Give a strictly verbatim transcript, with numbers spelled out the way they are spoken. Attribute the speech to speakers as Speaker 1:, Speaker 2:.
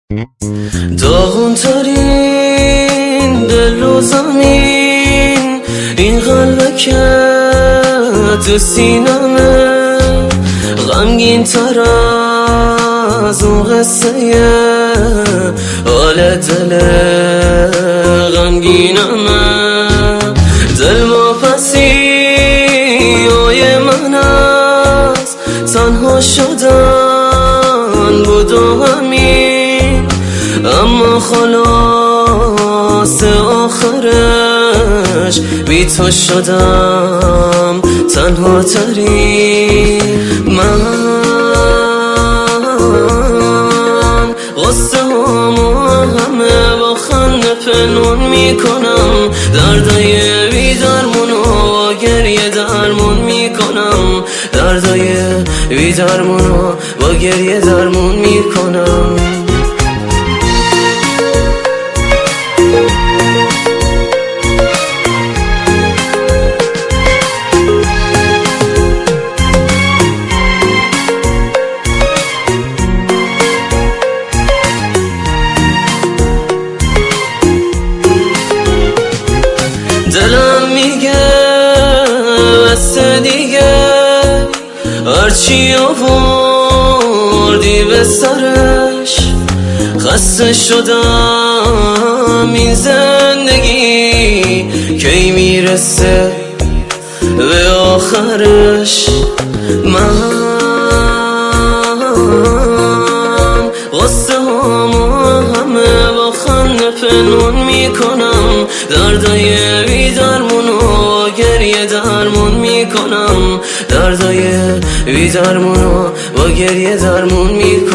Speaker 1: داغون ترین دل رو زمین این قلبکه تو سینمه، غمگین تر از اون قصه حال دل غمگینمه. دل با پسی های من از تنها شدن بود و همین، اما خلاص آخرش بی تو شدم تنها تری. من غصه هامو همه با خنده پنهون میکنم، دردای بی درمونو با گریه درمون میکنم، دردای بی درمونو با گریه درمون میکنم. دلم میگه بس دیگه هرچی آوردی به سرش، خسته شدم این زندگی کی میرسه به آخرش. من غصه هامو همه با خنده پنهون میکنم، دردای بی درمونو با گریه درمون میکنم، دردای بی درمونو با گریه درمون میکنم.